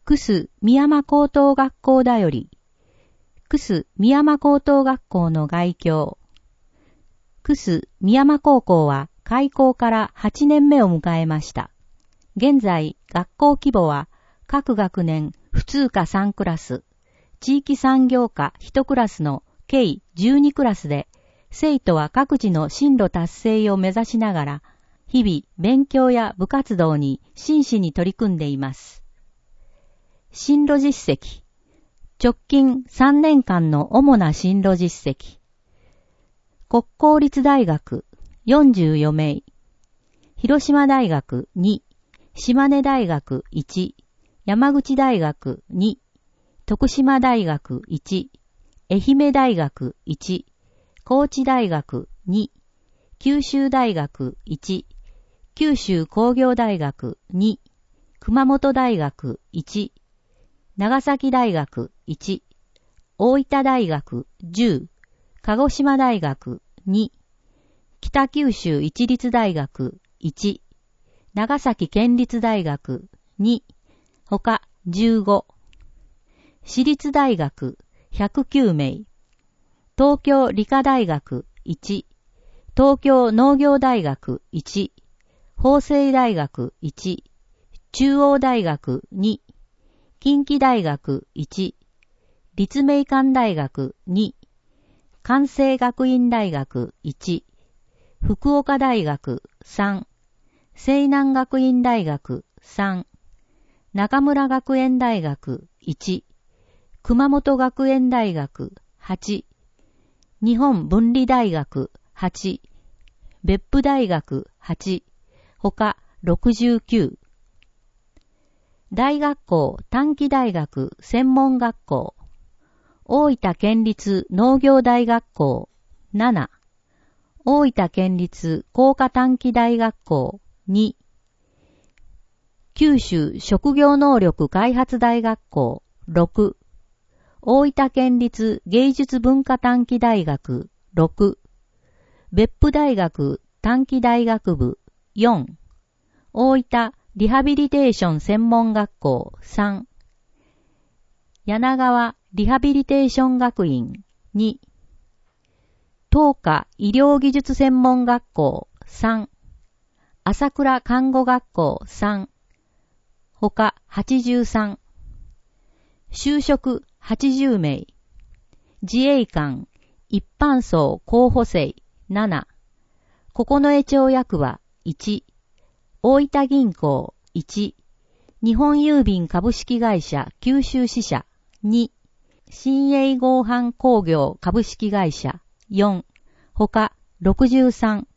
楠美山高等学校だより、楠美山高等学校の概況。楠美山高校は開校から8年目を迎えました。現在、学校規模は各学年普通科3クラス、地域産業科1クラスの計12クラスで、生徒は各自の進路達成を目指しながら、日々勉強や部活動に真摯に取り組んでいます。進路実績。直近3年間の主な進路実績。国公立大学44名、広島大学2、島根大学1、山口大学2、徳島大学1、愛媛大学1、高知大学2、九州大学1、九州工業大学2、熊本大学1、長崎大学1、大分大学10、鹿児島大学2、北九州一律大学1、長崎県立大学2、他15、私立大学109名、東京理科大学1、東京農業大学1、法政大学1、中央大学2、近畿大学1、立命館大学2、関西学院大学1、福岡大学3、西南学院大学3、中村学園大学1、熊本学園大学8、日本文理大学8、別府大学8、他69。大学校短期大学専門学校、大分県立農業大学校7、大分県立工科短期大学校2、九州職業能力開発大学校6、大分県立芸術文化短期大学6、別府大学短期大学部4、大分リハビリテーション専門学校3、柳川リハビリテーション学院2、東華医療技術専門学校3、朝倉看護学校3、他83、就職80名、自衛官、一般層候補生7、九重町役場1、大分銀行1、日本郵便株式会社九州支社2、新鋭合板工業株式会社4、他63。